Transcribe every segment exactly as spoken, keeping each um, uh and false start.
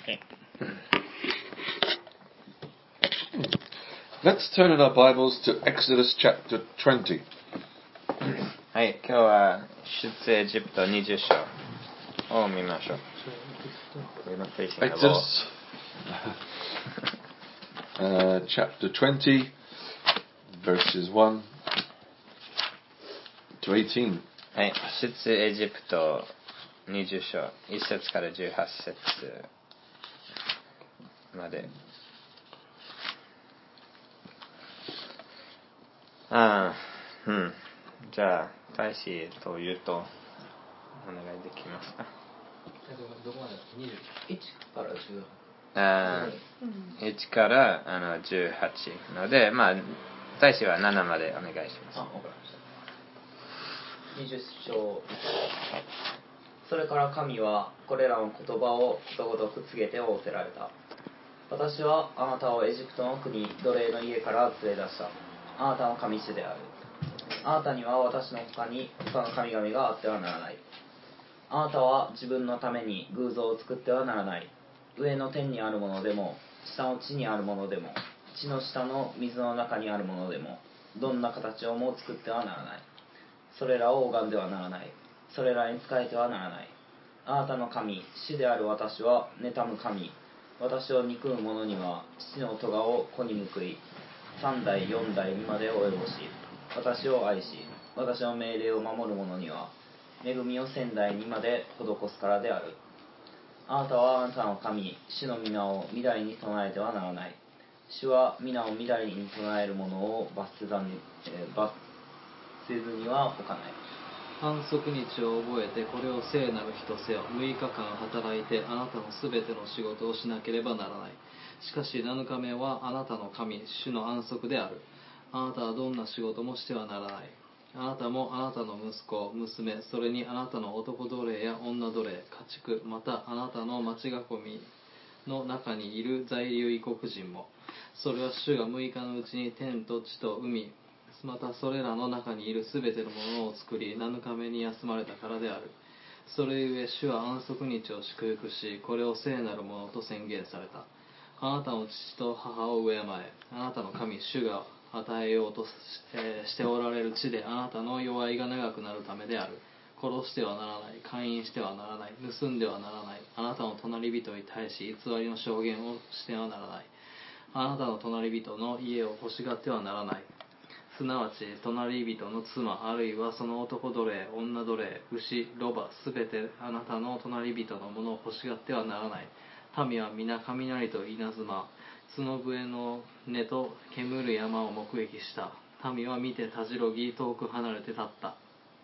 Let's turn in our Bibles to Exodus chapter twenty. はい、今日は出エジプトにじゅっ章を見ましょう。 Exodus uh, chapter twenty, verses one to eighteen. はい、出エジプトにじゅっ章いっ節からじゅうはち節まで。ああ、うん。じゃあ大使と言うとお願いできますか。 どこまでにじゅういちからじゅうはち。 ああ、いちからあのじゅうはちので、まあ大使はななまでお願いします。 あ、わかりました。にじゅっ章。それから神はこれらの言葉をことごとく告げて仰せられた。私はあなたをエジプトの国奴隷の家から連れ出した。あなたの神主である。あなたには私の他に他の神々があってはならない。あなたは自分のために偶像を作ってはならない。上の天にあるものでも下の地にあるものでも地の下の水の中にあるものでもどんな形をも作ってはならない。それらを拝んではならない。それらに仕えてはならない。あなたの神主である私は妬む神。私を憎む者には父の咎を子に報い三代四代にまで及ぼし、私を愛し私の命令を守る者には恵みを千代にまで施すからである。あなたはあなたの神主の皆を御台に唱えてはならない。主は皆を御台に唱える者を罰せずに、えー、罰せずには置かない。 安息日を覚えてこれを聖なる日とせよ。むいかかん働いてあなたのすべての仕事をしなければならない。しかしなのかめはあなたの神主の安息である。あなたはどんな仕事もしてはならない。あなたもあなたの息子娘、それにあなたの男奴隷や女奴隷、家畜、またあなたの町囲みの中にいる在留異国人も、それは主がむいかのうちに天と地と海、またそれらの中にいるすべてのものを作りなのかめに休まれたからである。それゆえ主は安息日を祝福し、これを聖なるものと宣言された。あなたの父と母を敬え。あなたの神主が与えようと し,、えー、しておられる地であなたの弱いが長くなるためである。殺してはならない。姦淫してはならない。盗んではならない。あなたの隣人に対し偽りの証言をしてはならない。あなたの隣人の家を欲しがってはならない。すなわち隣人の妻あるいはその男奴隷、女奴隷、牛、ロバ、すべてあなたの隣人のものを欲しがってはならない。民は皆雷と稲妻、角笛の音と煙る山を目撃した。民は見てたじろぎ遠く離れて立った。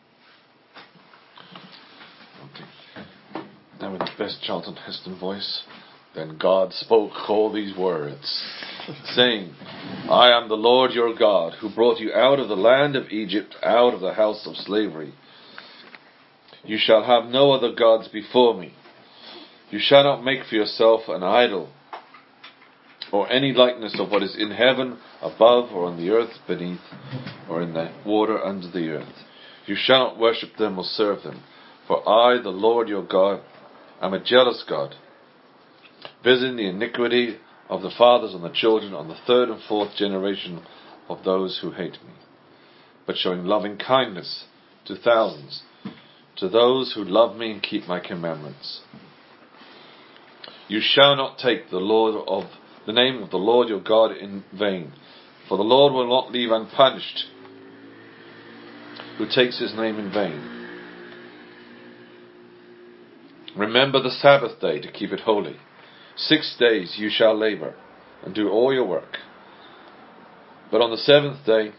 Okay. Now in the best Charlton Heston voice, then God spoke all these words, saying, I am the Lord your God, who brought you out of the land of Egypt, out of the house of slavery. You shall have no other gods before me. You shall not make for yourself an idol, or any likeness of what is in heaven above, or on the earth beneath, or in the water under the earth. You shall not worship them or serve them. For I, the Lord your God, am a jealous God, visiting the iniquity of the fathers on the children, on the third and fourth generation of those who hate me, but showing loving kindness to thousands, to those who love me and keep my commandments. You shall not take the Lord of the name of the Lord your God in vain, for the Lord will not leave unpunished who takes his name in vain. Remember the Sabbath day to keep it holy. Six days you shall labor and do all your work. But on the seventh day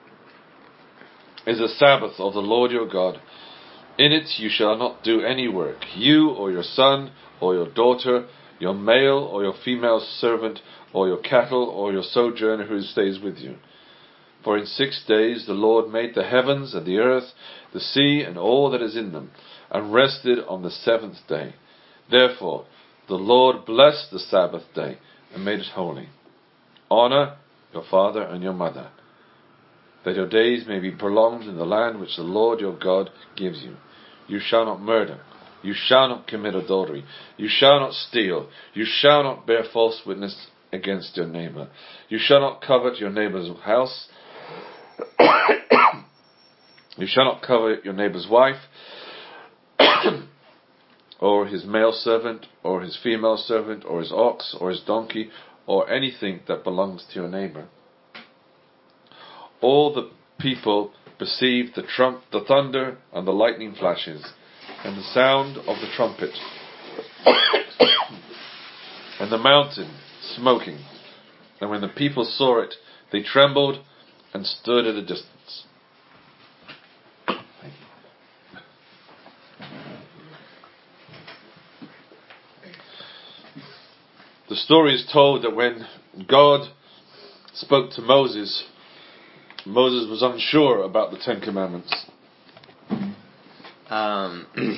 is a Sabbath of the Lord your God. In it you shall not do any work, you or your son or your daughter, your male or your female servant, or your cattle or your sojourner who stays with you. For in six days the Lord made the heavens and the earth, the sea and all that is in them, and rested on the seventh day. Therefore the Lord blessed the Sabbath day and made it holy. Honor your father and your mother, that your days may be prolonged in the land which the Lord your God gives you. You shall not murder. You shall not commit adultery. You shall not steal. You shall not bear false witness against your neighbor. You shall not covet your neighbor's house. You shall not covet your neighbor's wife, or his male servant, or his female servant, or his ox, or his donkey, or anything that belongs to your neighbor. All the people perceived the trump, the thunder, and the lightning flashes, and the sound of the trumpet, and the mountain smoking. And when the people saw it, they trembled and stood at a distance. The story is told that when God spoke to Moses, Moses was unsure about the Ten Commandments. あ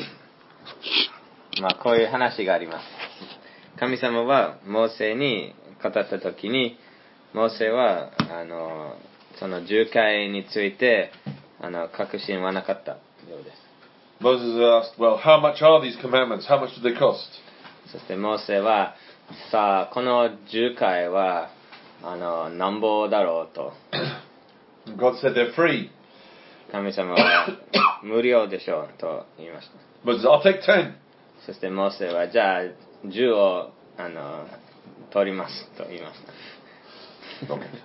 まあこういう話があります。神様はモーセに語った時に、モーセはあのその十戒についてあの確信はなかったようです。 Moses asked, "Well, how much are these commandments? How much do they cost?" そしてモーセは、さあこの十戒はあのなんぼだろうと。 God said they're free. 神様は無料でしょうと言いました。 Moses, I'll take ten. そしてモーセはじゃあ十をあの取りますと言いました。 Okay.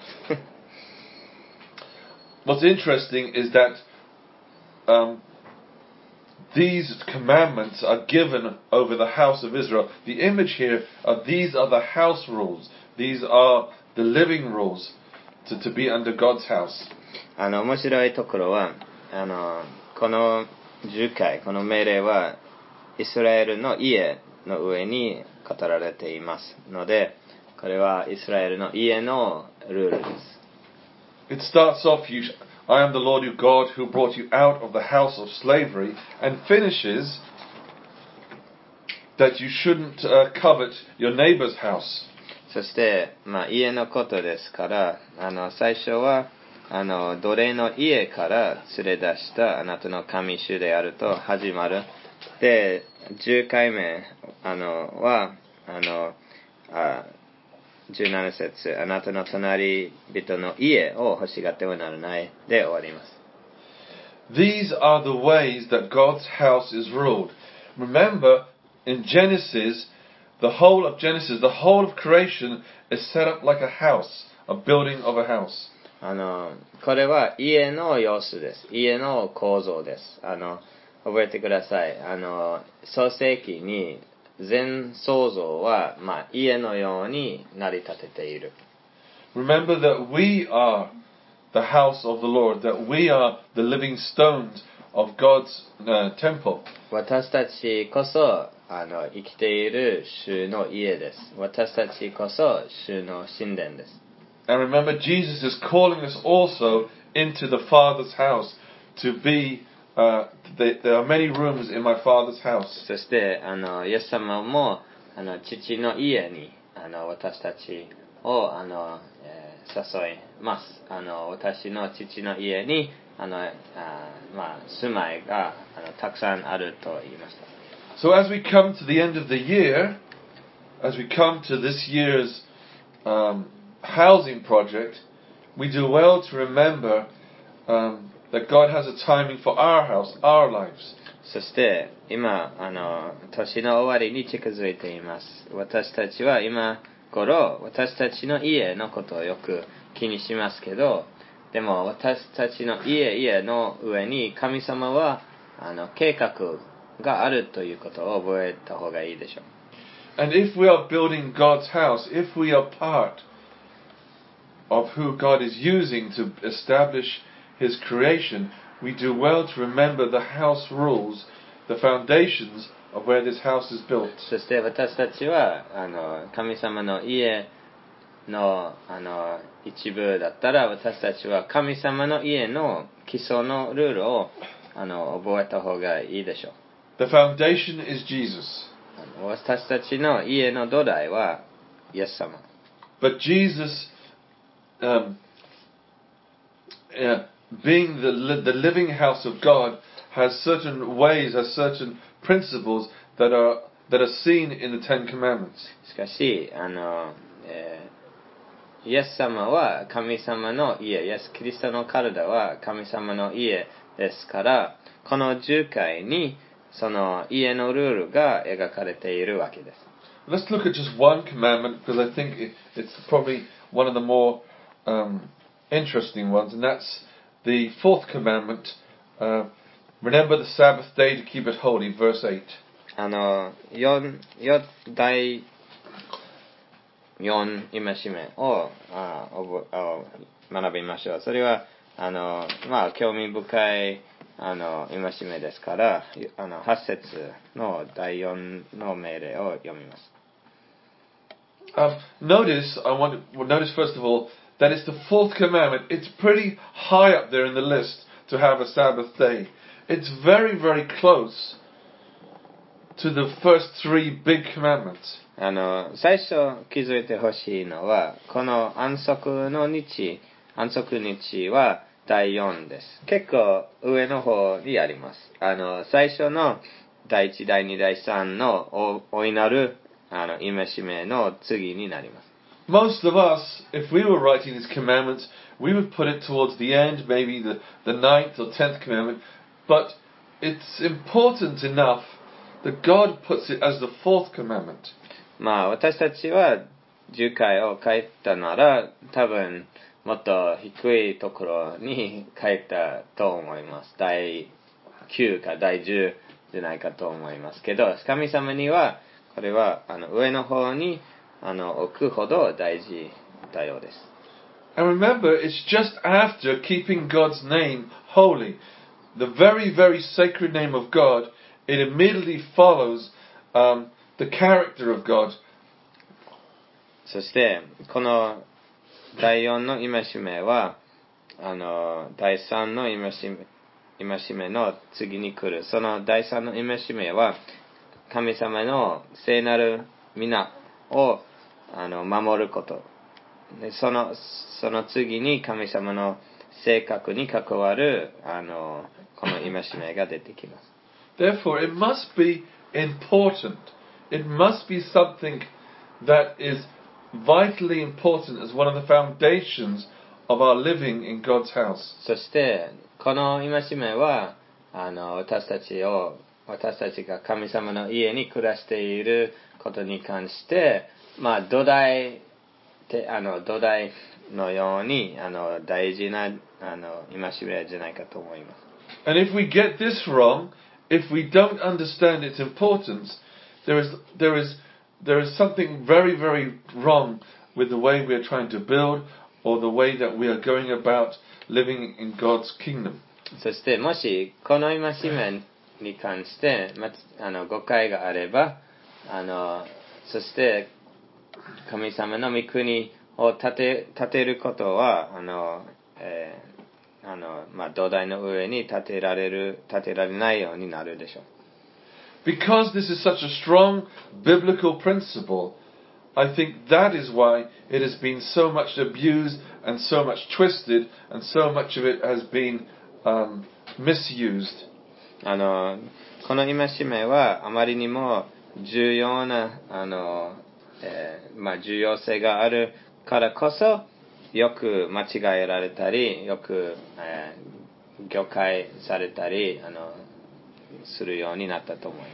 What's interesting is that um, these commandments are given over the house of Israel. The image here are these are the house rules. These are the living rules to, to be under God's house. あの面白いところはあのこの十戒この命令はイスラエルの家の上に語られていますので、これはイスラエルの家のルールです。 It starts off, you, I am the Lord your God who brought you out of the house of slavery, and finishes that you shouldn't uh, covet your neighbor's house. そして、まあ、家のことですから、あの最初はあの奴隷の家から連れ出したあなたの神主であると始まる。で、じゅっかいめあのはあのあじゅうなな節、あなたの隣人の家を欲しがってはならないで終わります。 These are the ways that God's house is ruled. Remember, in Genesis, the whole of Genesis, the whole of creation is set up like a house, a building of a house. あのこれは家の様子です。家の構造です。あの覚えてください。あの創世記に全創造は、まあ、家のように成り立てている。 Remember that we are the house of the Lord, that we are the living stones of God's uh, temple. 私たちこそあの生きている主の家です。私たちこそ主の神殿です。 And remember, Jesus is calling us also into the Father's house to be, uh, they, there are many rooms in my Father's house. そしてあのイエス様もあの父の家にあの私たちをあの、えー、誘います。あの私の父の家にあのあ、まあ、住まいがあのたくさんあると言いました。 So as we come to the end of the year, as we come to this year's um, housing project, we do well to remember um, that God has a timing for our house, our lives. そして今あの年の終わりに近づいています。私たちは今頃私たちの家のことをよく気にしますけど、でも私たちの家家の上に神様はあの計画があるということを覚えた方がいいでしょう。 And if we are building God's house, if we are part of who God is using to establish His creation, we do well to remember the house rules, the foundations of where this house is built. そして私たちはあの神様の家のあの一部だったら、私たちは神様の家の基礎のルールをあの覚えた方がいいでしょう。 The foundation is Jesus. 私たちの家の土台はイエス様。 But Jesus, um, uh, being the, the living house of God, has certain ways, has certain principles that are that are seen in the Ten Commandments. しかし、あの、えー、イエス様は神様の家、イエス・キリストの体は神様の家ですから、このじゅっかいにその家のルールが描かれているわけです。 Let's look at just one commandment because I think it, it's probably one of the more um, interesting ones, and that's the fourth commandment. Uh, remember the Sabbath day to keep it holy, verse eight. あの、四、四、第四戒めをあ覚あ学びましょう。それは、あの、まあ、興味深い、あの、戒めですから、あの、八節の第四の命令を読みます。 Um, notice, I want to well, notice first of all that it's the fourth commandment. It's pretty high up there in the list to have a Sabbath day. It's very, very close to the first three big commandments. あの、最初気づいてほしいのは、この安息の日、安息日は第四です。結構上の方にあります。あの、最初の第一、第二、第三のお、お祈るあの、戒めの次になります。 Most of us, if we were writing these commandments, we would put it towards the end, maybe the, the ninth or tenth commandment. But it's important enough that God puts it as the fourth commandment. まあ、私たちはじゅっかいを書いたなら、多分もっと低いところに書いたと思います。第九か第十じゃないかと思いますけど、神様にはこれはあの上の方にあの置くほど大事だようです。 And remember, it's just after keeping God's name holy, the very, very sacred name of God, it immediately follows um, the character of God. そして、この第四の戒めは、あの、第三の戒め、戒めの次に来る。その第三の戒めは、神様の聖なる皆をあの守ること。でその、その次に神様の性格に関わるあのこの戒めが出てきます。 Therefore, it must be important. It must be something that is vitally important as one of the foundations of our living in God's house. そして、この戒めはあの私たちを私たちが神様の家に暮らしていることに関して、まあ土台てあの土台のようにあの大事なあの戒めじゃないかと思います。 And if we get this wrong, if we don't understand its importance, there is there is there is something very, very wrong with the way we are trying to build or the way that we are going about living in God's kingdom. そしてもしこの戒めに関して、ま、あの誤解があれば、あのそして神様の御国を建て、建てることはあの、えー、あのまあ、土台の上に建てられる建てられないようになるでしょう。 Because this is such a strong biblical principle, I think that is why it has been so much abused and so much twisted and so much of it has been um, misused. あのこの戒めはあまりにも重要なあの、えーまあ、重要性があるからこそよく間違えられたりよく、えー、誤解されたりあのするようになったと思います。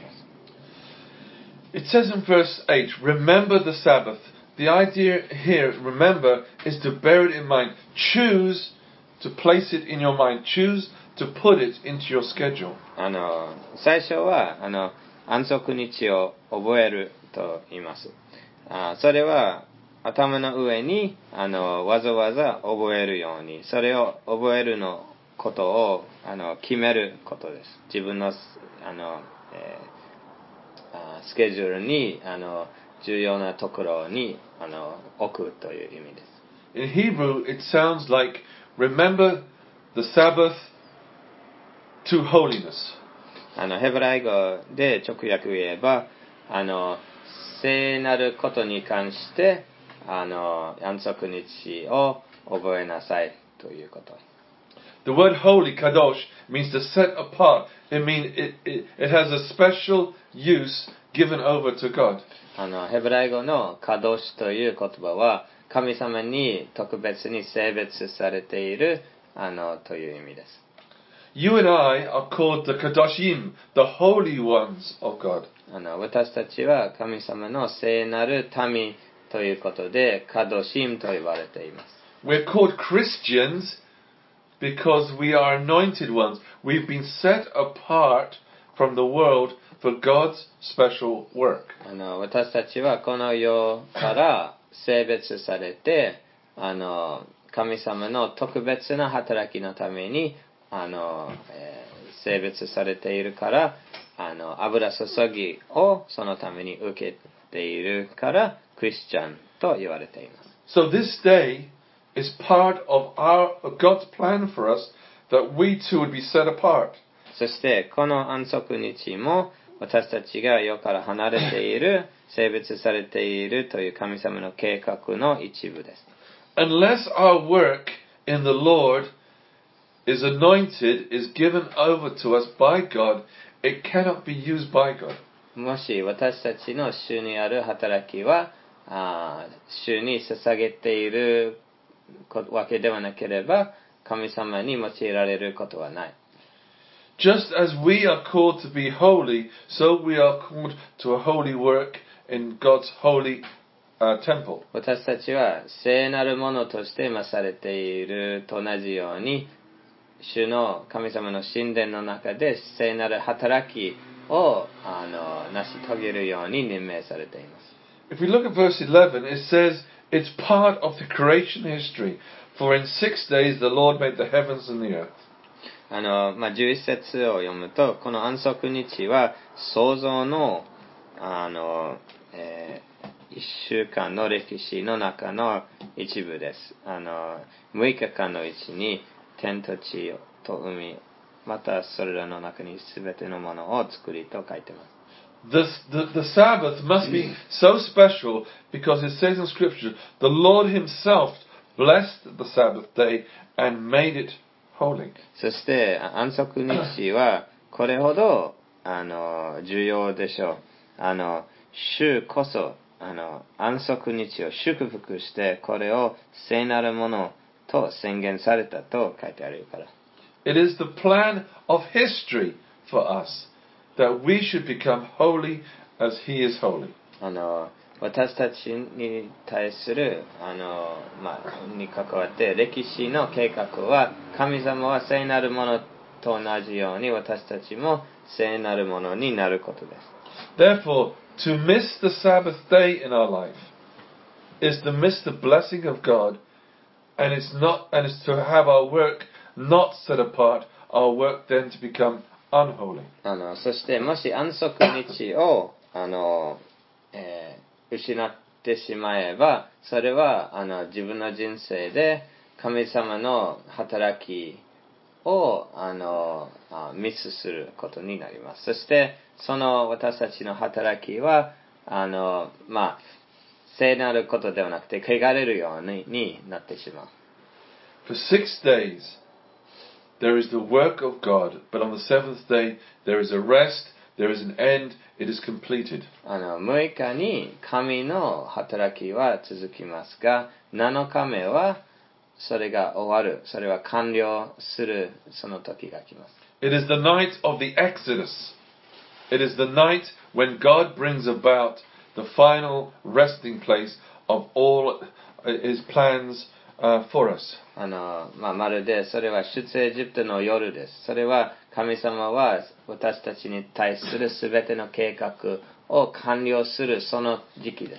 It says in verse eight, remember the Sabbath. The idea here, remember, is to bear it in mind. Choose to place it in your mind. Choose to put it into your schedule. あの最初はあの安息日を覚えると言います。あそれは頭の上にあのわざわざ覚えるように、それを覚えるのことをあの決めることです。自分のあの、えー、あスケジュールにあの重要なところにあの置くという意味です。 In Hebrew, it sounds like remember the Sabbath to holiness. あのヘブライ語で直訳言えば、あの聖なることに関してあの安息日を覚えなさいということ。 The word holy, kadosh, means to set apart. It means it, it, it has a special use given over to God. あのヘブライ語のカドシという言葉は神様に特別に性別されているあのという意味です。 You and I are called the kadoshim, the holy ones of God. あの私たちは神様の聖なる民ということでカドシムと呼ばれています。 We're called Christians because we are anointed ones. We've been set apart from the world for God's special work. あの私たちはこの世から性別されて、あの神様の特別な働きのためにあの、えー、性別されているから、あの油注ぎをそのために受けているからクリスチャンと言われています。 So this day is part of our of God's plan for us that we too would be set apart. そしてこの安息日も私たちが世から離れている、性別されているという神様の計画の一部です。 Unless our work in the Lord is anointed, is given over to us by God, it cannot be used by God. もし私たちの主にある働きは、あ主に捧げているわけではなければ、神様に用いられることはない。 Just as we are called to be holy, so we are called to a holy work in God's holy uh, temple. 私たちは聖なるものとして増されていると同じように、主の神様の神殿の中で聖なる働きをあの成し遂げるように任命されています。 If we look at verse eleven, it says it's part of the creation history. For in six days the Lord made the heavens and the earth. あの、まあ、じゅういっ節を読むと、この安息日は創造の、あの、えー、いっしゅうかんの歴史の中の一部です。あの、むいかかんのうちに天と地と海、またそれらの中にすべてのものを作りと書いてます。 The, the, the Sabbath must be so special because it says in Scripture, the Lord Himself blessed the Sabbath day and made it holy. そして安息日はこれほどあの重要でしょう。あの主こそあの安息日を祝福してこれを聖なるものと宣言されたと書いてあるから。 It is the plan of history for us that we should become holy as He is holy. あの私たちに対するあの、まあ、に関わって歴史の計画は神様は聖なるものと同じように私たちも聖なるものになることです。 Therefore, to miss the Sabbath day in our life is to miss the blessing of God, and it's not, and it's to have our work not set apart, our work then to become unholy. あのそしてもし安息日をあの、えー失ってしまえばそれはあの自分の人生で神様の働きをあのミスすることになります。そしてその私たちの働きはあのまあ聖なることではなくて汚れるように、になってしまう。 For six days there is the work of God, but on the seventh day there is a rest, there is an end, it is completed. あのむいかに神の働きは続きますが、なのかめはそれが終わる、それは完了するその時が来ます。 It is the night of the Exodus. It is the night when God brings about the final resting place of all His plans uh, for us. あのまあ、まるでそれは出エジプトの夜です。それは神様は私たちに対するすべての計画を完了するその時期です。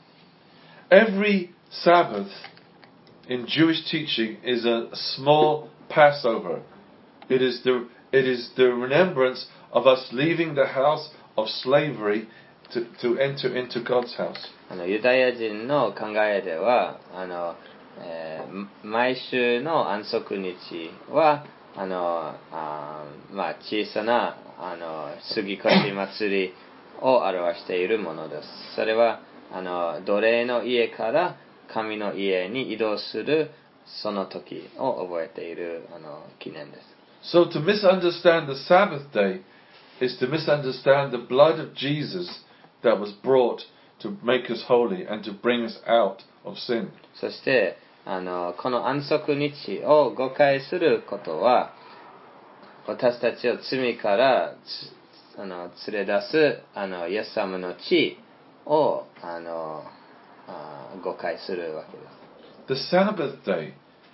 Every Sabbath in Jewish teaching is a small Passover. It is the, it is the remembrance of us leaving the house of slavery to, to enter into God's house. あのユダヤ人の考えではあのえー、毎週の安息日はあのあ、まあ、小さなあの杉越祭りを表しているものです。それはあの奴隷の家から神の家に移動するその時を覚えているあの記念です。 So to misunderstand the Sabbath day is to misunderstand the blood of Jesus that was brought to make us holy and to bring us out of sin. そしてあのこの安息日を誤解することは、私たちを罪からあの連れ出すあのイエス様の血をあのあ誤解するわけです。 The Sabbath day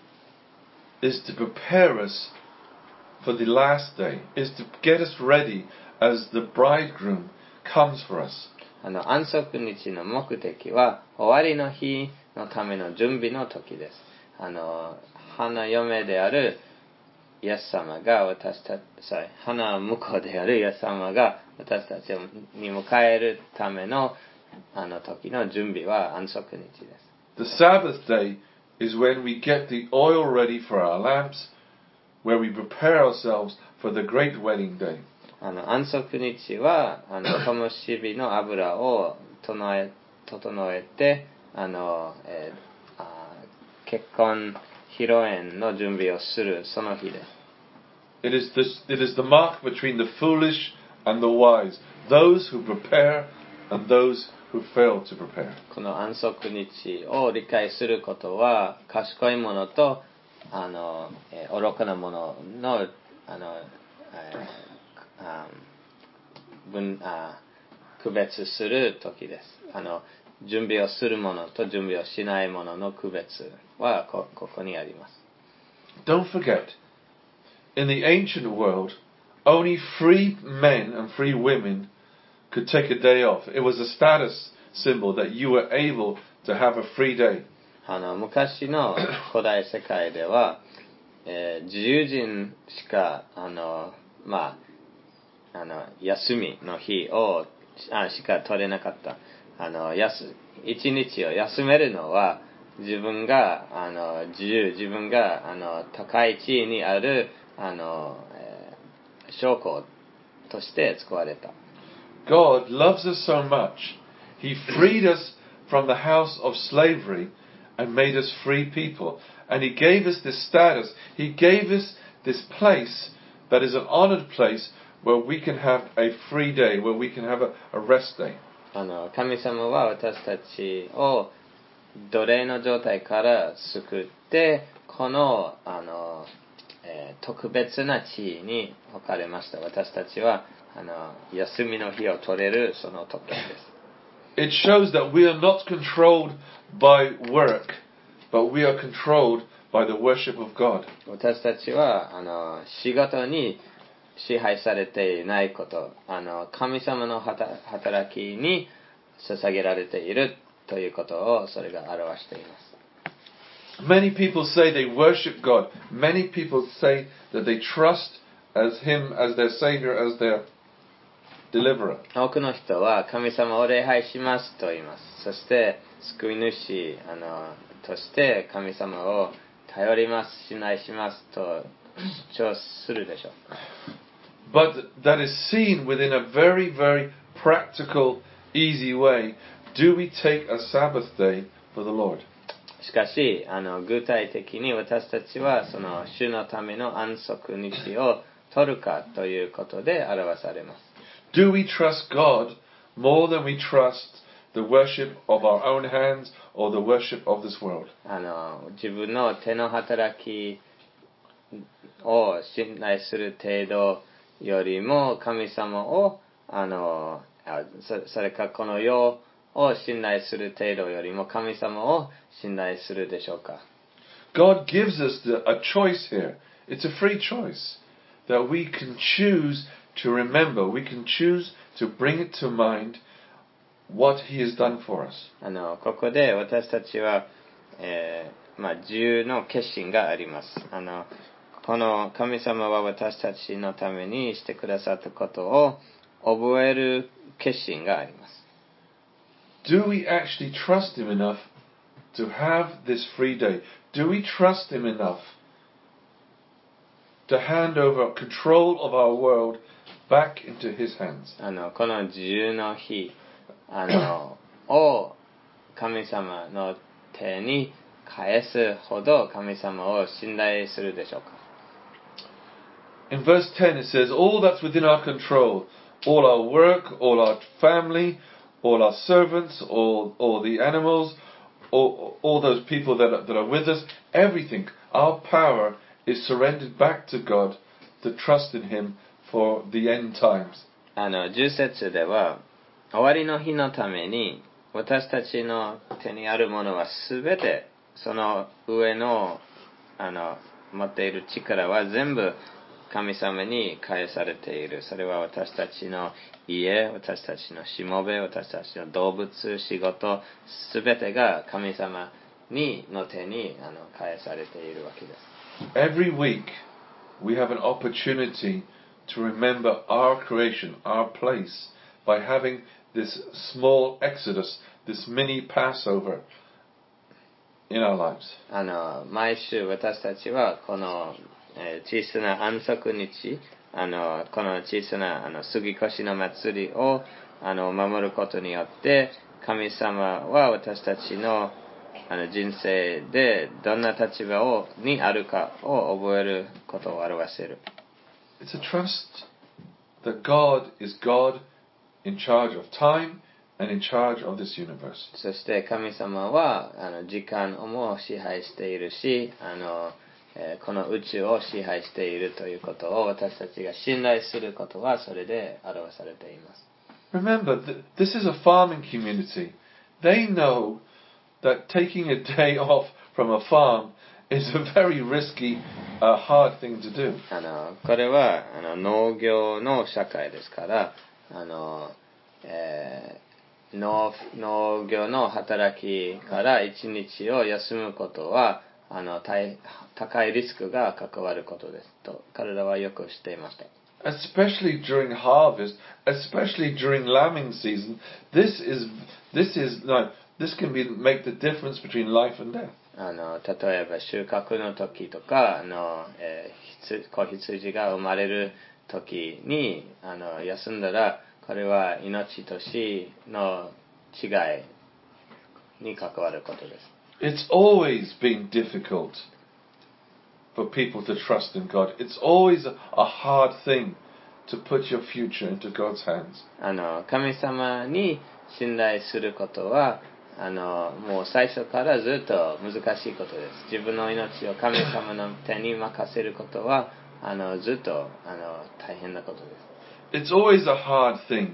is to prepare us for the last day, is to get us ready as the bridegroom comes for us. あの安息日の目的は終わりの日のための準備の時です。あの花嫁であるイエス様が私たち、花婿であるイエス様が私たちに迎えるためのあの時の準備は安息日です。 The Sabbath day is when we get the oil ready for our lamps, where we prepare ourselves for the great wedding day. あの安息日はあの灯火の油を整え、整えてあの、えー、あ結婚披露宴の準備をするその日です。 It is, this, it is the mark between the foolish and the wise, those who prepare and those who fail to prepare. この安息日を理解することは、賢い者とあの、えー、愚かな者のあの、えーあ分あ区別する時です。あの準備をする者と準備をしない者の区別は こ, ここにあります。 Don't forget, in the ancient world, only free men and free women could take a day off. It was a status symbol that you were able to have a free day. あの昔の古代世界では、えー、自由人しかあのまああの休みの日をあしか取れなかった。あの休一日を休めるのは自分があの自由、自分があの高い地位にあるあの、えー、証拠として使われた。 God loves us so much. He freed us from the house of slavery and made us free people. And He gave us this status. He gave us this place that is an honored place where we can have a free day, where we can have a, a rest day. あの神様は私たちを奴隷の状態から救ってこの、あの、えー、特別な地位に置かれました。私たちはあの休みの日を取れるその特権です。 It shows that we are not controlled by work, but we are controlled by the worship of God. 私たちはあの仕事に支配されていないこと、あの神様の働きに捧げられているということをそれが表しています。 Many people say they worship God. Many people say that they trust as Him as their Savior, as their deliverer. 多くの人は神様を礼拝しますと言います。そして救い主あのとして神様を頼ります、信頼しますと主張するでしょう。 But that is seen within a very, very practical, easy way. Do we take a Sabbath day for the Lord? しかし、あの具体的に私たちはその主のための安息日を取るかということで表されます。 Do we trust God more than we trust the worship of our own hands or the worship of this world? あの自分の手の働きを信頼する程度よりも神様をあのそ, それかこの世を信頼する程度よりも神様を信頼するでしょうか。 God gives us the, a choice here. It's a free choice that we can choose to remember. We can choose to bring it to mind what He has done for us. あのここで私たちは、えーまあ、自由の決心があります。あのこの神様は私たちのためにしてくださったことを覚える決心があります。 Do we actually trust Him enough to have this free day? Do we trust Him enough to hand over control of our world back into His hands? あのこの自由の日あのを神様の手に返すほど神様を信頼するでしょうか。 In verse ten it says, all that's within our control, all our work, all our family, all our servants, all, all the animals, all, all those people that are, that are with us, everything, our power is surrendered back to God to trust in Him for the end times. あのじゅう節では、終わりの日のために私たちの手にあるものはすべて、その上の、あの持っている力は全部神様に返されている。それは私たちの家、私たちのしもべ、私たちの動物、仕事、すべてが神様にの手にあの返されているわけです。 Every week we have an opportunity to remember our creation, our place, by having this small exodus, this mini Passover in our lives. あの毎週私たちはこのえー、小さな安息日、あのこの小さなあの杉越の祭りをあの守ることによって神様は私たちの、あの人生でどんな立場をにあるかを覚えることを表せる。 It's a trust that God is God in charge of time and in charge of this universe. そして神様はあの時間をも支配しているし、あのこの宇宙を支配しているということを私たちが信頼することはそれで表されています。 Remember, th- this is a farming community. They know that taking a day off from a farm is a very risky, uh, hard thing to do. あのこれはあの農業の社会ですから、あの、えー、農, 農業の働きから一日を休むことはあの高いリスクが関わることですと彼らはよく知っていました。 Especially during harvest, especially during lambing season, this is this is like this can be make the difference between life and death. あの例えば収穫の時とかあの、えー、子羊が生まれる時にあの休んだらこれは命と死の違いに関わることです。 It's always been difficult for people to trust in God. It's always a, a hard thing to put your future into God's hands. あの神様に信頼することはあのもう最初からずっと難しいことです。自分の命を神様の手に任せることはあのずっとあの大変なことです。 It's always a hard thing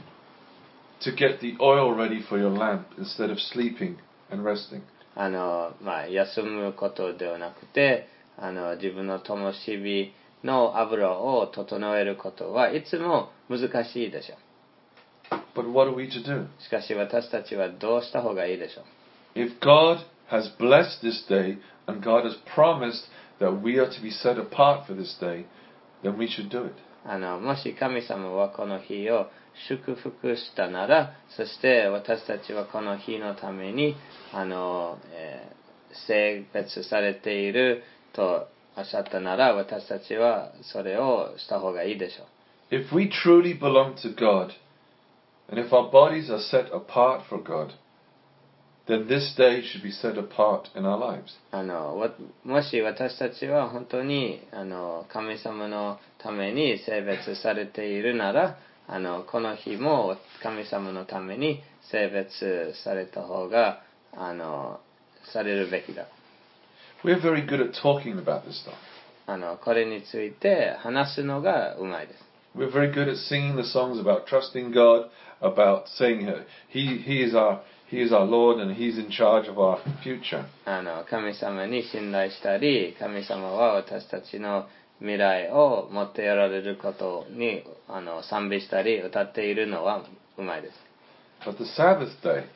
to get the oil ready for your lamp instead of sleeping and resting. あのまあ、休むことではなくてあの自分の灯火の油を整えることはいつも難しいでしょう。 But what are we to do? しかし私たちはどうした方がいいでしょう。 If God has blessed this day and God has promised that we are to be set apart for this day, then we should do it. あのもし神様はこの日を祝福したなら、そして私たちはこの日のためにあの、えー、性別されているとおっしゃったなら、私たちはそれをした方がいいでしょう。 If we truly belong to God, and if our bodies are set apart for God, then this day should be set apart in our lives. あのもし私たちは本当にあの神様のために性別されているなら、あのこの日も神様のために性別された方があのされるべきだ。 We're very good at talking about this stuff. あのこれについて話すのがうまいです。 We're very good at singing the songs about trusting God, about saying He He is our He is our Lord and He's in charge of our future. あの神様に信頼したり、神様は私たちの未来を持ってやられることにあの賛美したり歌っているのはうまいです。 But the Sabbath day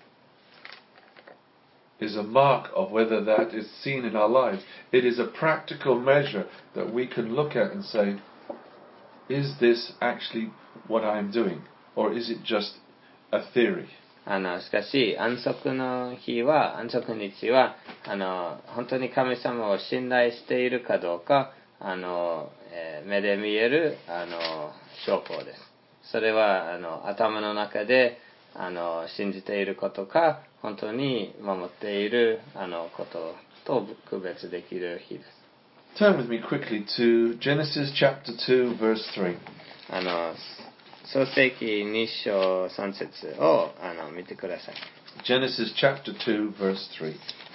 is a mark of whether that is seen in our lives. It is a practical measure that we can look at and say, is this actually what I am doing? Or is it just a theory? あのしかし安息の日は安息日はあの本当に神様を信頼しているかどうかあの、えー、目で見えるあの証拠です。それはあの頭の中であの信じていることか本当に守っているあのことと区別できる日です。 Turn with me quickly to Genesis chapter two, verse three. あの創世記に章さん節をあの見てください。 Genesis chapter two, verse three.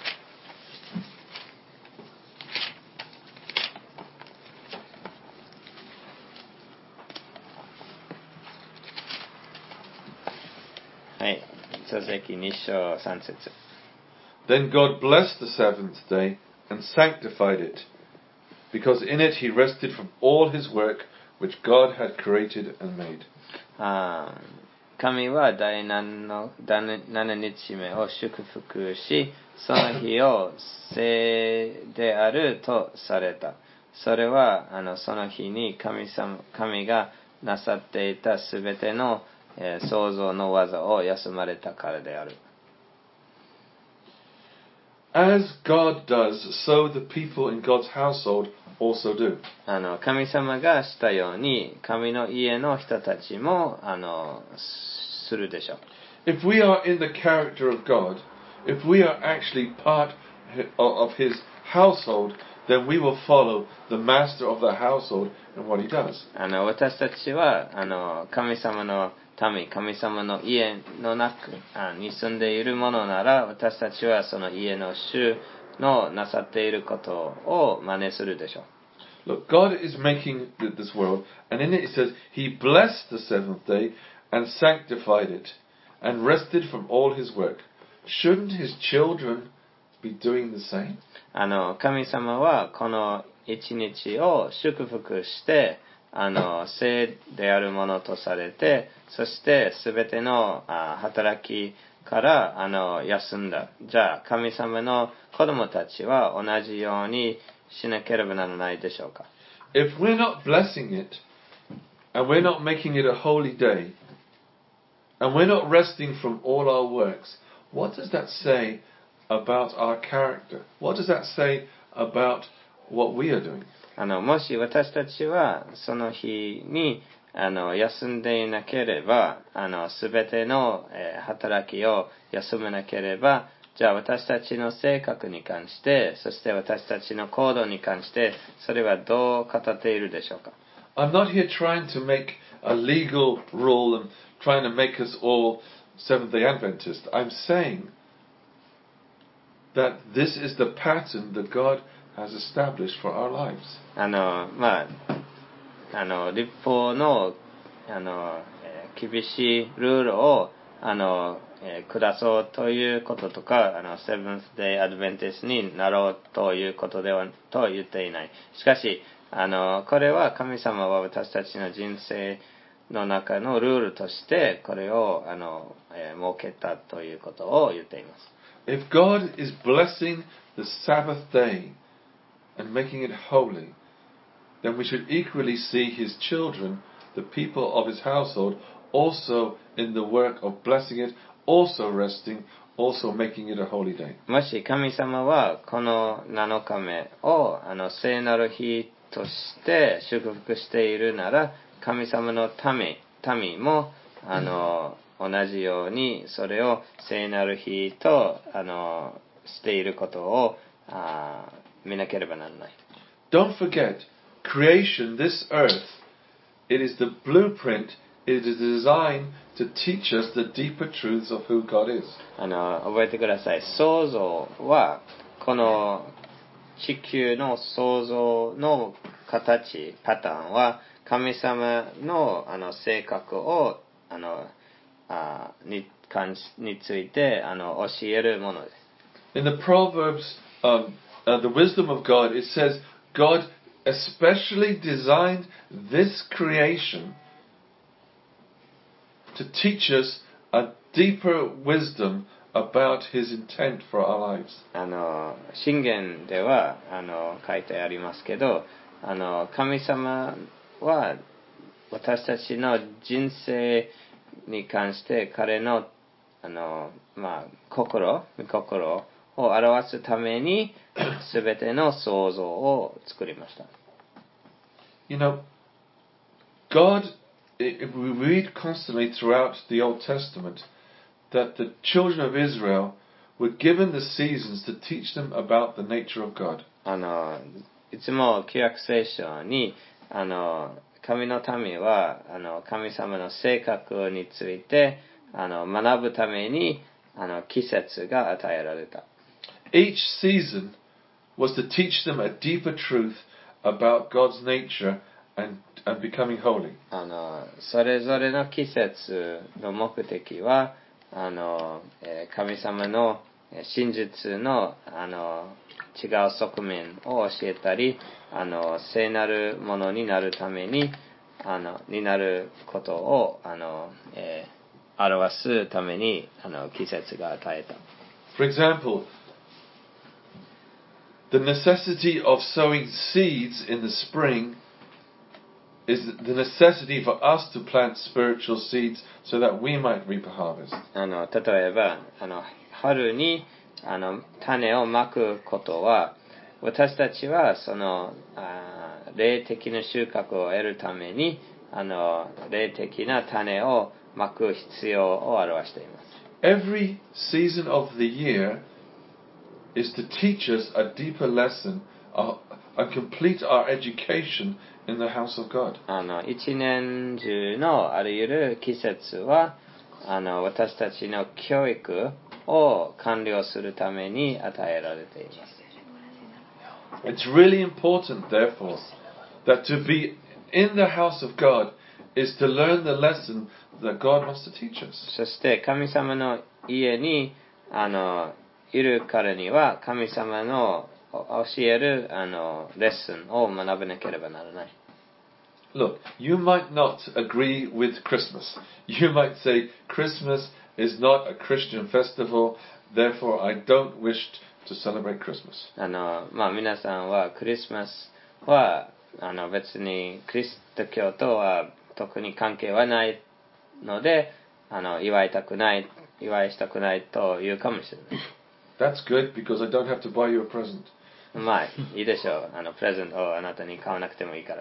はい、創世記に章さん節。 Then God blessed the seventh day and sanctified it, because in it he rested from all his work which God had created and made. あ神は第七日目を祝福し、その日を聖であるとされた。それはあのその日に 神, 様神がなさっていたすべての、えー、創造の技を休まれたからである。 As God does, so the people in God's household also do. あの神様がしたように、神の家の人たちもあのするでしょう。 If we are in the character of God, if we are actually part of his household, then we will follow the master of the household and what he does. あの私たちはあの神様の民、神様の家の中に住んでいるものなら、私たちはその家の主のなさっていることを真似するでしょう。 Look, God is making this world, and in it it says, He blessed the seventh day and sanctified it, and rested from all His work. Shouldn't His children be doing the same? あの神様はこの一日を祝福して、あの聖であるものとされて、そしてすべてのあ働きからあの休んだ。じゃあ神様の子供たちは同じようにしなければならないでしょうか。 If we're not blessing it, and we're not making it a holy day, and we're not resting from all our works, what does that say about our character? What does that say about what we are doing? あのもし私たちはその日にあの休んでいなければ、あのすべての、えー、働きを休めなければ、じゃあ私たちの性格に関して、そして私たちの行動に関して、それはどう語っているでしょうか。 I'm not here trying to make a legal rule and trying to make us all Seventh-day Adventists. I'm saying that this is the pattern that God has established for our lives. あのまああの立法のあの、えー、厳しいルールをあの、えー、下そうということとか、あのセブンスデイアドベンティストになろうということではと言っていない。しかしあのこれは神様は私たちの人生の中のルールとしてこれをあの、えー、設けたということを言っています。 If God is blessing the Sabbath day and making it holy, then we should equally see His children, the people of His household, also in the work of blessing it, also resting, also making it a holy day. もし神様はこのなのかめをあの聖なる日として祝福しているなら、神様の民、民もあの同じようにそれを聖なる日とあのしていることをあ見なければならない。 Don't forget, creation, this earth, it is the blueprint, it is designed to teach us the deeper truths of who God is. あの覚えてください。創造はこの地球の創造の形、パターンは神様のあの性格をあのあに関についてあの教えるものです。 In the Proverbs, um, uh, the wisdom of God, it says God especially designed this creation to teach us a deeper wisdom about His intent for our lives. あの箴言ではあの書いてありますけど、あの神様は私たちの人生に関して彼のあの、まあ、心、心を表すためにすべての創造を作りました。 You know, God, if we read constantly throughout the Old Testament, that the children of Israel were given the seasons to teach them about the nature of God. あのいつも旧約聖書にあの神の民はあの神様の性格についてあの学ぶためにあの季節が与えられた。 Each season was to teach them a deeper truth about God's nature and, and becoming holy. あのそれぞれの季節の目的はあの、えー、神様の真実の、あの違う側面を教えたり、あの聖なるものになるためにあのになることをあの、えー、表すためにあの季節が与えた。 For example, the necessity of sowing seeds in the spring is the necessity for us to plant spiritual seeds so that we might reap a harvest. あの例えばあの春にあの種をまくことは私たちはそのあ霊的な収穫を得るためにあの霊的な種をまく必要を表しています。 Every season of the year is to teach us a deeper lesson uh, and complete our education in the house of God. あの一年中のあらゆる季節はあの私たちの教育を完了するために与えられています。 It's really important, therefore, that to be in the house of God is to learn the lesson that God wants to teach us. そして神様の家にあのいるからには神様の教えるあのレッスンを学ばなければならない。 Look, you might not agree with Christmas. You might say Christmas is not a Christian festival, therefore I don't wish to celebrate Christmas. あのまあ皆さんはクリスマスはあの別にキリスト教とは特に関係はないのであの祝いたくない祝いしたくないというかもしれない。 That's good because I don't have to buy you a present. まあいいでしょう。あのプレゼントをあなたに買わなくてもいいから。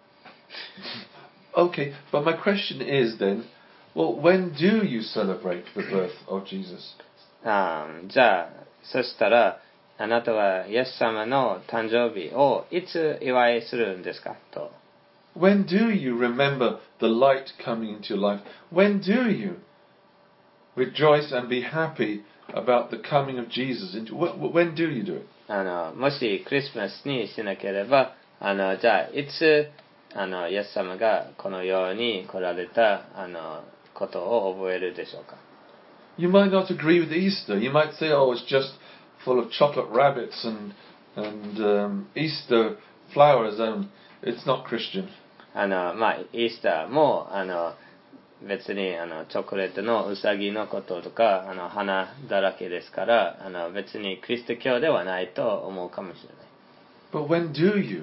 Okay, but my question is then, well, when do you celebrate the birth of Jesus? あじゃあそしたらあなたはイエス様の誕生日をいつ祝いするんですかと。 When do you remember the light coming into your life? When do you rejoice and be happy about the coming of Jesus? When do you do it? あのもしクリスマスにしなければあのじゃあいつあのイエス様がこの世に来られたあのことを覚えるでしょうか。 You might not agree with Easter. You might say, oh, it's just full of chocolate rabbits and, and um, Easter flowers, and it's not Christian. あのまあイースターもあの別にあのチョコレートのうさぎのこととかあの花だらけですからあの別にキリスト教ではないと思うかもしれない。 But when do you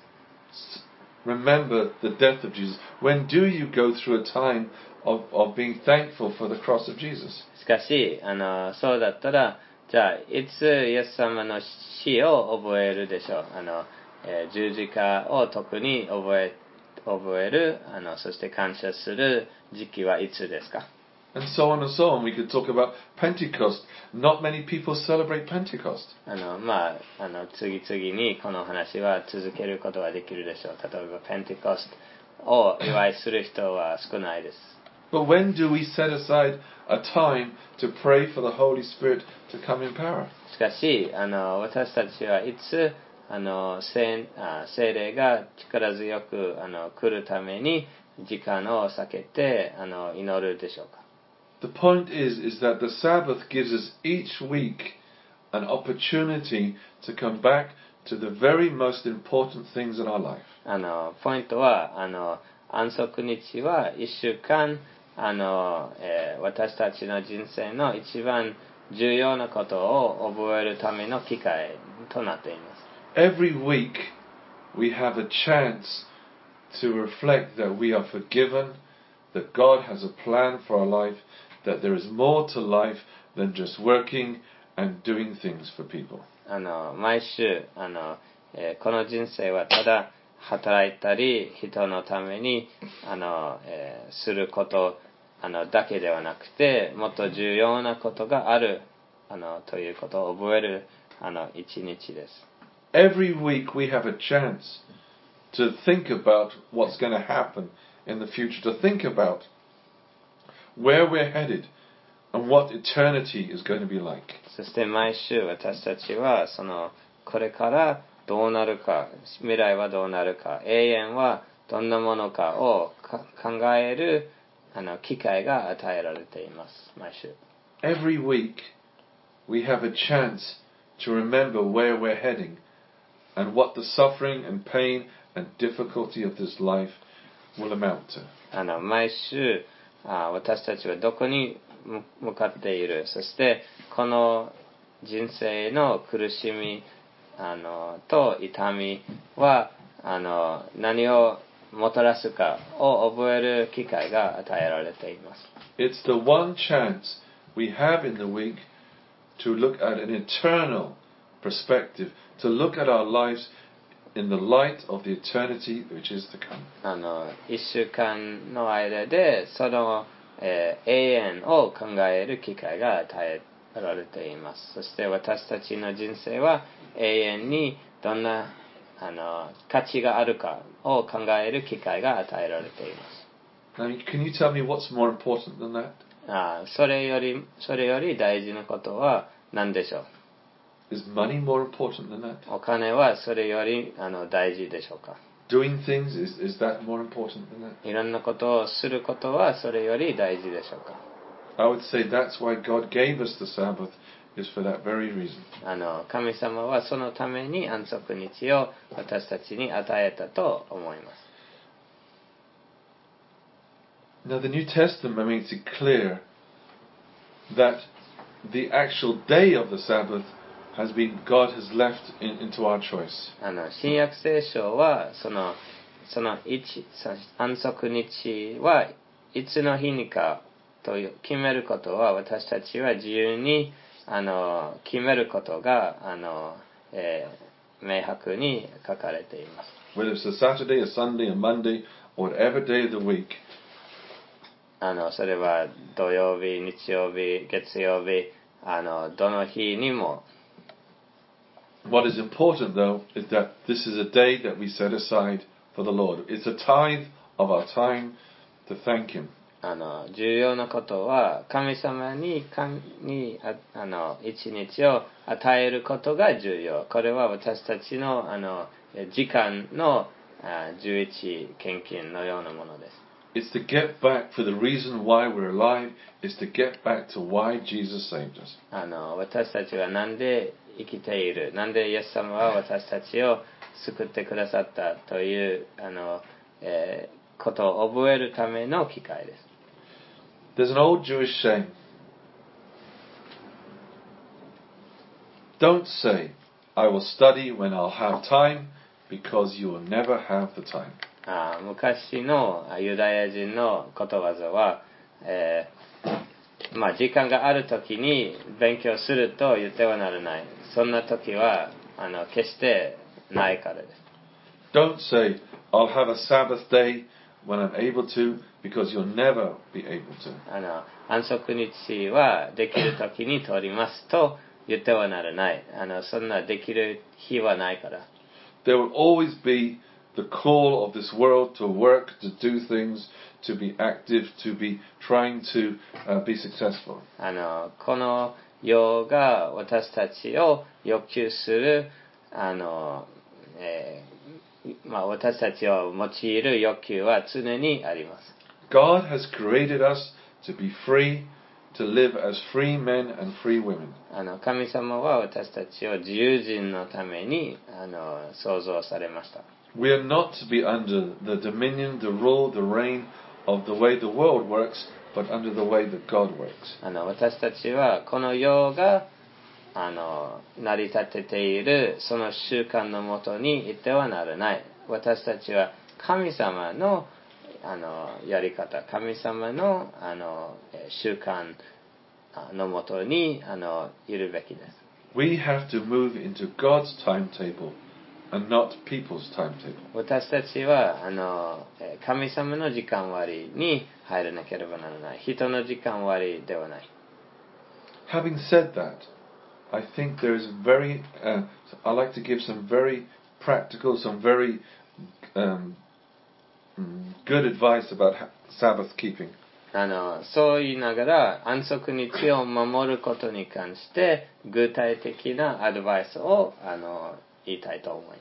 remember the death of Jesus? When do you go through a time of, of being thankful for the cross of Jesus? しかしあのそうだったらじゃあいつイエス様の死を覚えるでしょう。あの、えー、十字架を特に覚え覚えるあのそして感謝する時期はいつですか。 And so on and so on. We could talk about Pentecost. Not many people celebrate Pentecost. あのまああの次々にこの話は続けることができるでしょう。例えばペンテコストを祝いする人は少ないです。 But when do we set aside a time to pray for the Holy Spirit to come in power? しかしあの私たちはいつあの 聖, あ聖霊が力強くあの来るために時間を避けてあの祈るでしょうか。 The point is, is that the Sabbath gives us each week an opportunity to come back to the very most important things in our life. あのポイントはあの安息日はいっしゅうかんあの、えー、私たちの人生の一番重要なことを覚えるための機会となっています。 Every week we have a chance to reflect that we are forgiven, that God has a plan for our life, that there is more to life than just working and doing things for people. あの毎週あの、えー、この人生はただ働いたり人のためにあの、えー、することあのだけではなくて、もっと重要なことがあるあのということを覚えるあの一日です。 Every week we have a chance to think about what's going to happen in the future, to think about where we're headed and what eternity is going to be like. そして毎週私たちはそのこれからどうなるか、未来はどうなるか、永遠はどんなものかを考えるあの機会が与えられています。毎週。 Every week we have a chance to remember where we're heading and what the suffering and pain and difficulty of this life will amount to. あの毎週あ私たちはどこに向かっている、そしてこの人生の苦しみあのと痛みはあの何をもたらすかを覚える機会が与えられています。 It's the one chance we have in the week to look at an eternal perspective, to look at our lives in the light of the eternity which is to come. あの一週間の間でその、えー、永遠を考える機会が与えられています。そして私たちの人生は永遠にどんなあの価値があるかを考える機会が与えられています。 Now, can you tell me what's more important than that? あそれよりそれより大事なことは何でしょう？ Is money more important than that? お金はそれよりあの大事でしょうか？ Doing things, is, is that more important than that? いろんなことをすることはそれより大事でしょうか？ I would say that's why God gave us the Sabbath, is for that very reason. あの神様はそのために安息日を私たちに与えたと思います。 Now the New Testament makes it clear that the actual day of the Sabbath has been, God has left in, into our choice. あの新約聖書はそのその一安息日はいつの日にかと決めることは私たちは自由にあの決めることがあの、えー、明白に書かれています。 Whether it's a Saturday, a Sunday, a Monday, or whatever day of the week. あのそれは土曜日、日曜日、月曜日、あのどの日にも。 What is important though is that this is a day that we set aside for the Lord. It's a tithe of our time to thank Him. あの重要なことは神様に神に あ, あの一日を与えることが重要。これは私たちのあの時間の十一献金のようなものです。 It's to get back for the reason why we're alive, is to get back to why Jesus saved us. あの私たちはなんで生きている、なんでイエス様は私たちを救ってくださったというあの、えー、ことを覚えるための機会です。 There's an old Jewish saying. Don't say, I will study when I'll have time, because you will never have the time. あ昔のユダヤ人のことわざは、えーまあ、時間があるときに勉強すると言ってはならない。そんなときはあの決してないからです。 Don't say, I'll have a Sabbath day when I'm able to, because you'll never be able to. あの安息日はできるときに取りますと言ってはならない。あのそんなできる日はないから。 There will always be the call of this world to work, to do things, to be active, to be trying to uh, be successful. あのこの世が私たちを要求するあの、えーまあ、私たちを用いる欲求は常にあります。 God has created us to be free, to live as free men and free women. あの神様は私たちを自由人のためにあの創造されました。 We are not to be under the dominion, the rule, the reign of the way the world works, but under the way that God works. あの私たちはこの世があの成り立てているその習慣のもとにいてはならない。私たちは神様のあのやり方、神様のあの習慣のもとにあのいるべきです。 We have to move into God's timetable and not people's timetable. 私たちはあの神様の時間割に入らなければならない。人の時間割ではない。 Having said that, I think there is very, uh, I like to give some very practical, some very um, good advice about Sabbath keeping. あのそう言いながら安息日を守ることに関して具体的なアドバイスをあの言いたいと思います。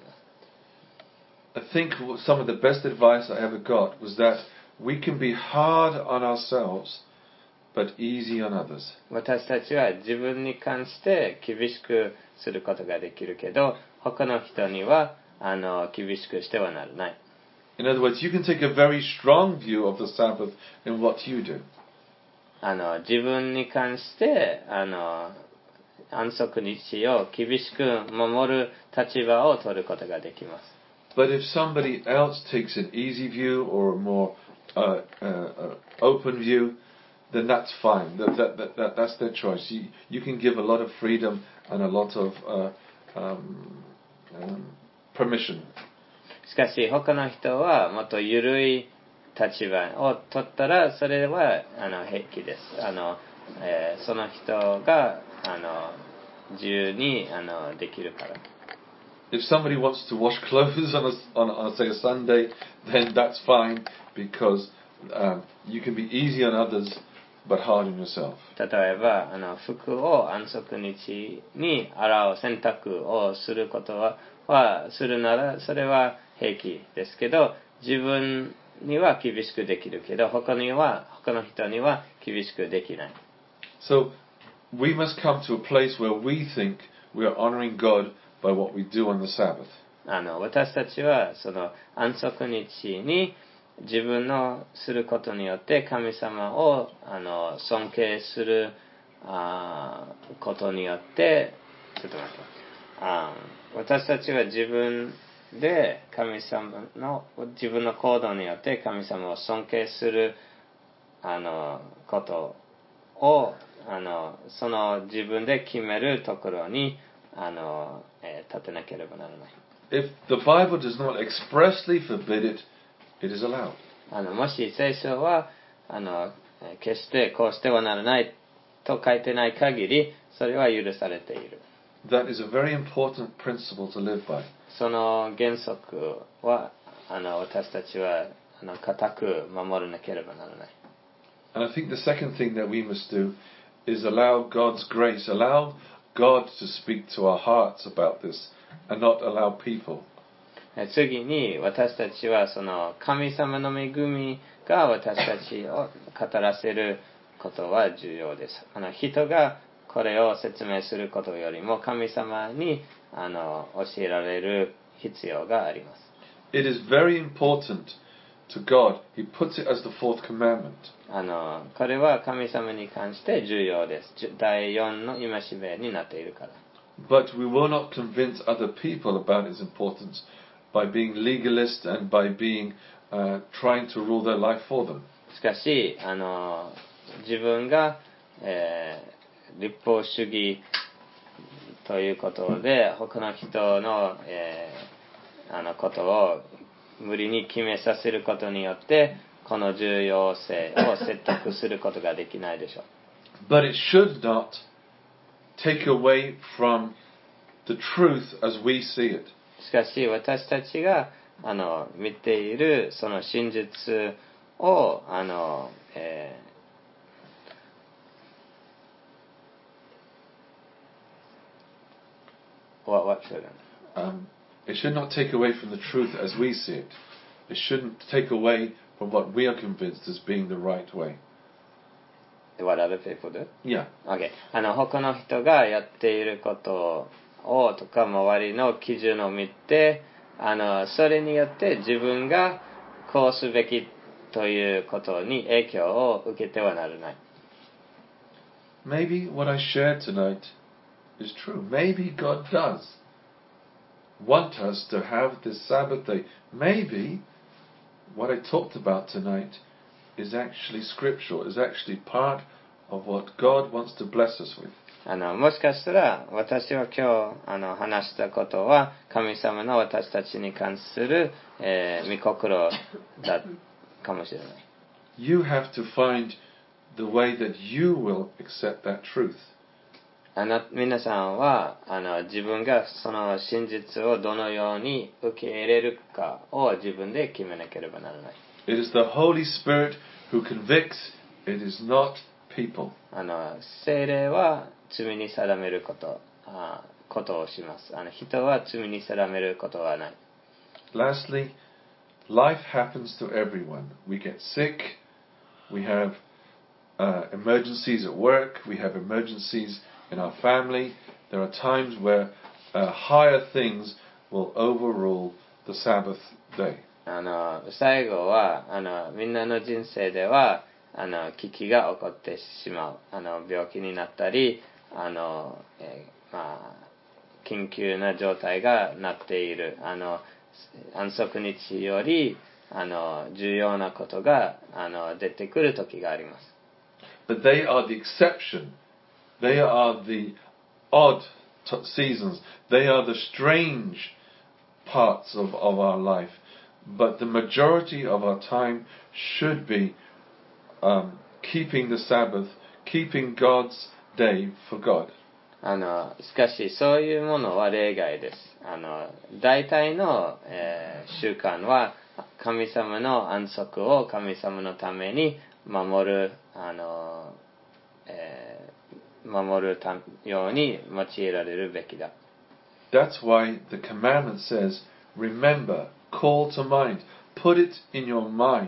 I think some of the best advice I ever got was that we can be hard on ourselves, but easy on others. 私たちは自分に関して厳しくすることができるけど、他の人にはあの厳しくしてはならない。 In other words, you can take a very strong view of the Sabbath in what you do. あの自分に関してあの安息日を厳しく守る立場を取ることができます。 But if somebody else takes an easy view or a more uh, uh, uh, open view, then that's fine. That, that, that, that, that's their choice. You, you can give a lot of freedom and a lot of uh, um, um, permission. しかし他の人はもっと緩い立場を取ったらそれはあの平気です。あの、えー、その人があの自由にあのできるから。 If somebody wants to wash clothes on, a, on, on say a Sunday, then that's fine because um, you can be easy on others but hard on yourself. 例えばあの服を安息日に洗う洗濯をすることは、はするならそれは平気ですけど、自分には厳しくできるけど他には他の人には厳しくできない。 So we must come to a place where we think we are honoring God by what we do on the Sabbath. あの私たちはその安息日に自分のすることによって神様をあの尊敬するあことによってちょっと待ってあ私たちは自分で神様の自分の行動によって神様を尊敬するあのことをあのその自分で決めるところにあの、えー、立てなければならない。 If the Bible does not expressly forbid it, it is allowed. あのもし聖書はあの決してこうしてはならないと書いてない限りそれは許されている。 That is a very important principle to live by. その原則はあの私たちはあの固く守らなければならない。 And I think the second thing that we must do is allow God's grace, allow God to speak to our hearts about this and not allow people. 次に私たちはその神様の恵みが私たちを語らせることは重要です。あの人がこれを説明することよりも神様にあの教えられる必要があります。 It is very important to God. He puts it as the fourth commandment. あのこれは神様に関して重要です。だいよんの戒めになっているから。 But we will not convince other people about its importance by being legalist and by being uh, trying to rule their life for them. しかしあの自分が、えー、立法主義ということで他の人の、えー、あのことを無理に決めさせることによってこの重要性を説得することができないでしょう。 But it should not take away from the truth as we see it. しかし私たちがあの見ているその真実をあの、えー、what, what should Um, it should not take away from the truth as we see it. It shouldn't take away from what we are convinced as being the right way. What other people do? Yeah. Okay. あの他の人がやっていることをとか周りの基準を見てあのそれによって自分がこうすべきということに影響を受けてはならない。 Maybe what I shared tonight is true. Maybe God does want us to have this Sabbath day. Maybe what I talked about tonight is actually scriptural, is actually part of what God wants to bless us with. あのもしかしたら私は今日あの話したことは神様の私たちに関する、えー、御心だかもしれない。 You have to find the way that you will accept that truth. あな皆さんはあの自分がその真実をどのように受け入れるかを自分で決めなければならない。 It is the Holy Spirit who convicts. It is not people. あの聖霊は罪に定めることあことをします。あの人は罪に定めることはない。 Lastly, life happens to everyone. We get sick. We have uh, emergencies at work. We have emergencies in our family. There are times where uh, higher things will overrule the Sabbath day. あの最後はあのみんなの人生ではあの危機が起こってしまう。あの病気になったりあの、えーまあ、緊急な状態がなっている。あの安息日よりあの重要なことがあの出てくる時があります。 But they are the exception. They are the odd t- seasons. They are the strange parts of, of our life. But the majority of our time should be um, keeping the Sabbath, keeping God's day for God. あのしかしそういうものは例外です。あの大体の、えー、習慣は神様の安息を神様のために守るあの、えー、守るたように用いられるべきだ。 That's why the commandment says, remember, call to mind, put it in your mind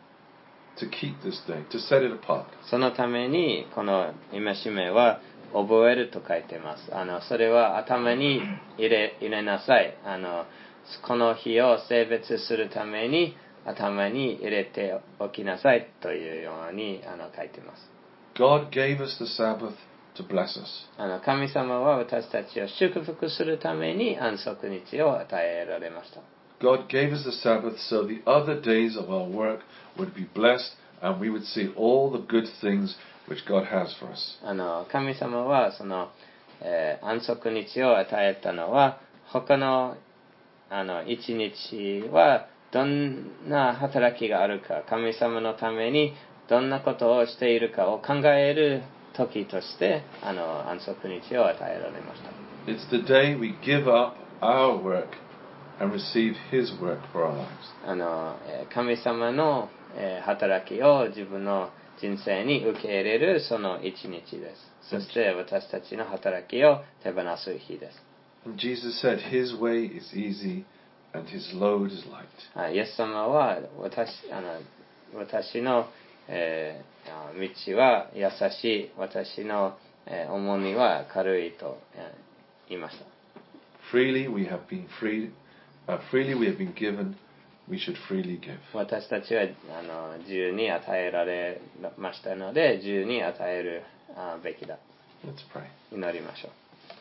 to keep this day, to set it apart. そのためにこの戒めは覚えると書いてます。あのそれは頭に入れ、入れなさい。あのこの日を性別するために頭に入れておきなさいというようにあの書いてます。 God gave us the Sabbath to bless us. あの神様は私たちを祝福するために安息日を与えられました。 God gave us the Sabbath so the other days of our work would be blessed and we would see all the good things which God has for us. あの神様はその、えー、安息日を与えたのは他のあの一日はどんな働きがあるか、神様のためにどんなことをしているかを考える時としてあの安息日を与えられました。 It's the day we give up our work and receive His work for our lives. あの神様の働きを自分の人生に受け入れるその一日です。そして私たちの働きを手放す日です。 And Jesus said, His way is easy and His load is light. イエス様は私、あの私の、えー、道は優しい、私の、えー、重荷は軽いと、えー、言いました。 Freely we have been freed, uh, freely we have been given, we should freely give. 私たちはあの自由に与えられましたので、自由に与えるあべきだ。 Let's pray. 祈りましょう。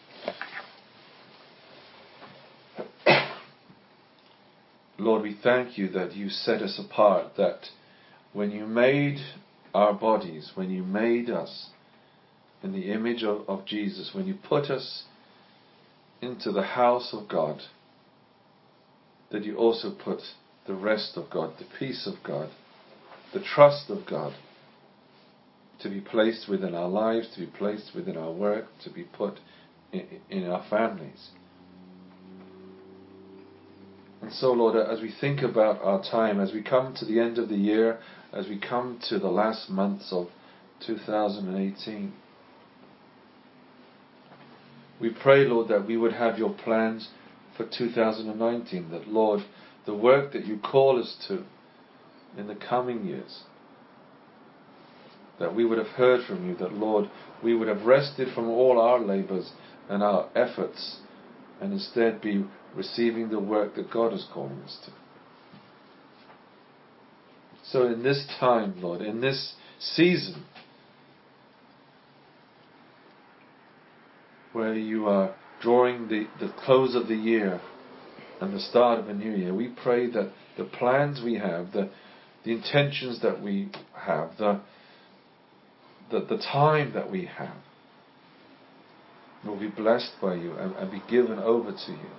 Lord, we thank you that you set us apart, that when you made our bodies, when you made us in the image of, of Jesus, when you put us into the house of God, that you also put the rest of God, the peace of God, the trust of God, to be placed within our lives, to be placed within our work, to be put in, in our families. And so, Lord, as we think about our time, as we come to the end of the year, as we come to the last months of two thousand eighteen, we pray, Lord, that we would have your plans for two thousand nineteen, that, Lord, the work that you call us to in the coming years, that we would have heard from you, that, Lord, we would have rested from all our labours and our efforts and instead be receiving the work that God is calling us to. So in this time, Lord, in this season where you are drawing the, the close of the year and the start of a new year, we pray that the plans we have, the, the intentions that we have, the, the, the time that we have, will be blessed by you and, and be given over to you.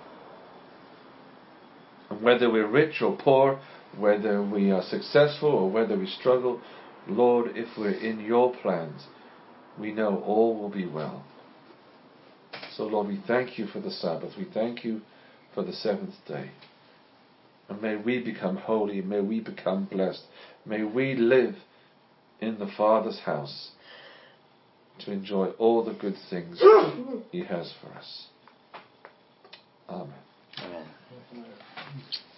And whether we're rich or poor, whether we are successful or whether we struggle, Lord, if we're in your plans, we know all will be well. So Lord, we thank you for the Sabbath. We thank you for the seventh day. And may we become holy. May we become blessed. May we live in the Father's house to enjoy all the good things He has for us. Amen. Amen.